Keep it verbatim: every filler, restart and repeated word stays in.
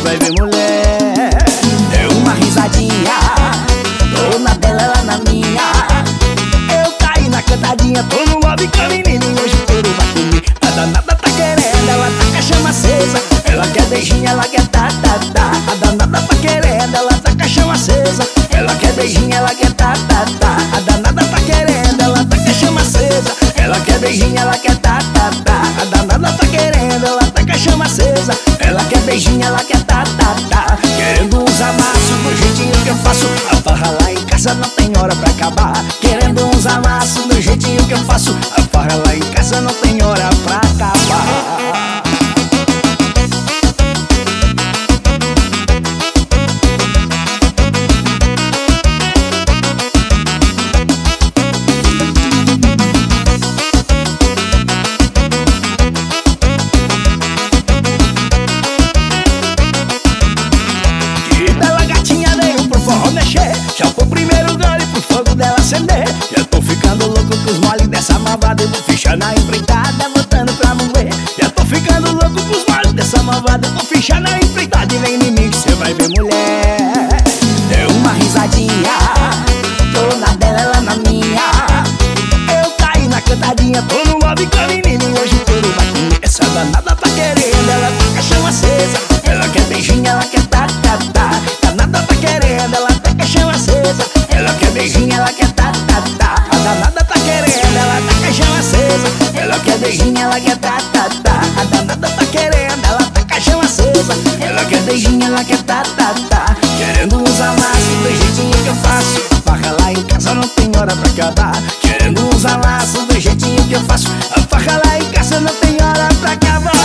vai ver mulher. Deu uma risadinha, tô na dela, ela na minha. Eu caí na cantadinha, tô no lobby com a menina e hoje o couro vai comer. A danada tá querendo, ela tá com a chama acesa. Ela quer beijinho, ela quer tá, tá, tá. A danada tá querendo, ela tá com a chama acesa. Ela quer beijinho, ela quer tá, tá, tá. A danada tá querendo, ela tá com a chama acesa. Ela quer beijinho, ela quer tá, tá, tá. A danada tá querendo, ela tá com a chama acesa. Ela quer beijinho, ela quer tá, tá, tá. Querendo uns amassos do jeitinho que eu faço. A farra lá em casa não tem hora pra acabar. Querendo uns amassos do jeitinho que eu faço. A farra lá em casa não tem hora pra acabar. Já foi o primeiro gole pro fogo dela acender. Já tô ficando louco com os moles dessa malvada. Eu vou fechar na empreitada, botando pra mover. Já tô ficando louco com os moles dessa malvada. Eu vou fechar na empreitada e vem em mim que cê vai ver mulher. Deu uma risadinha, tô na dela, ela na minha. Eu caí na cantadinha, tô no lobby com a menina e hoje o couro vai comer. Essa danada tá querendo, ela tá com a chama acesa. Ela quer beijinho, ela quer tá, tá, tá. Danada tá querendo, ela tá com a chama acesa. Ela quer beijinho, ela quer tá, tá, tá. A danada tá querendo, ela tá com a chama acesa. Ela quer beijinho, ela quer tá, tá, tá. A danada tá querendo, ela tá com a chama acesa. Ela quer beijinho, ela quer tá, tá, tá. Querendo uns amassos do jeitinho que eu faço. A farra lá em casa não tem hora pra acabar. Querendo uns amassos do jeitinho que eu faço. A farra lá em casa não tem hora pra acabar.